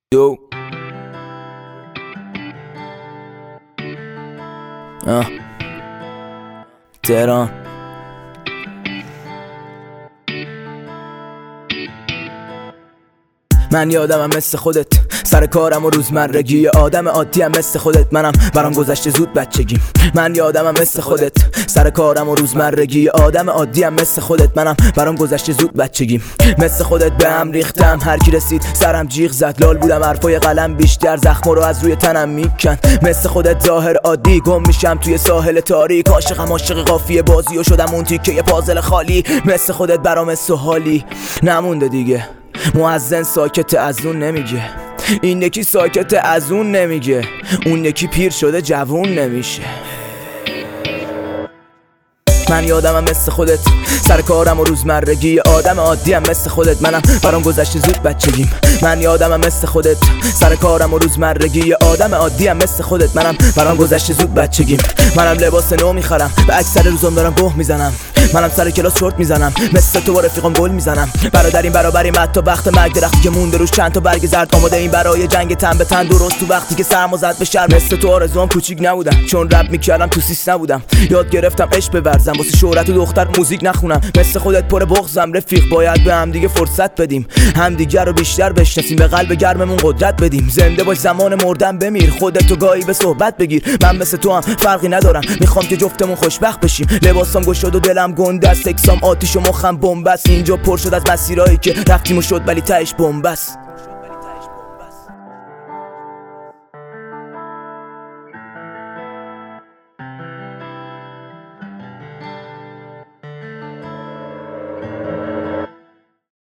یو تهران. من یادمم مثل خودت سر کارم و روزمرگی، آدم عادیم مثل خودت، منم برام گذشته زود بچگیم. من یادمم مثل خودت سر کارم و روزمرگی، آدم عادیم مثل خودت، منم برام گذشته زود بچگیم. مثل خودت به هم ریختم، هر کی رسید سرم جیغ زد، لال بودم حرفای قلم بیشتر زخم رو از روی تنم میکن. مثل خودت ظاهر عادی گم میشم توی ساحل تاریک، عاشقم عاشق قافیه بازی و شدم اون تیکه پازل خالی. مثل خودت برام سوالی نمونده دیگه، مؤذن ساکت از اون نمیگه، این یکی ساکت از اون نمیگه، اون یکی پیر شده جوون نمیشه. من یادمم مثل خودت سر کارم و روزمرگی، آدم عادیم مثل خودت، منم برام گذشته زود بچگیم. من یادمم مثل خودت سر کارم و روزمرگی، آدم عادیم مثل خودت، منم برام گذشته زود بچگیم. منم لباس نو میخرم، به اکثر روزام دارم گه میزنم، منم سر کلاس شورت میزنم، مثل تو با رفیقام گل میزنم. برادریم برابریم حتی وقت مرگ، درختی که مونده روش چند تا برگ زرد، آماده این برای جنگ تن به تن، درست تو وقتی که سرما زد به شهر. مثل تو آرزوام کوچیک نبودم، چون رپ میکردم تو سیس نبودم، یاد گرفتم عشق بورزم واسه شهرت و دختر موزیک نخونم. مثل خودت پر بغضم رفیق، باید به هم دیگه فرصت بدیم، همدیگه رو بیشتر بشناسیم، به قلب گرممون قدرت بدیم. زنده باش زمان مردن بمیر، خودت تو گاهی به صحبت بگیر، من مثل تو هم فرقی ندارم، میخوام که جفتمون خوشبخت بشیم. لباسام گشاد و دلم گنده است، سکسام آتیش و مخم بمب است، اینجا پر شد از مسیرایی که رفتیم و شد ولی تهش بمب است.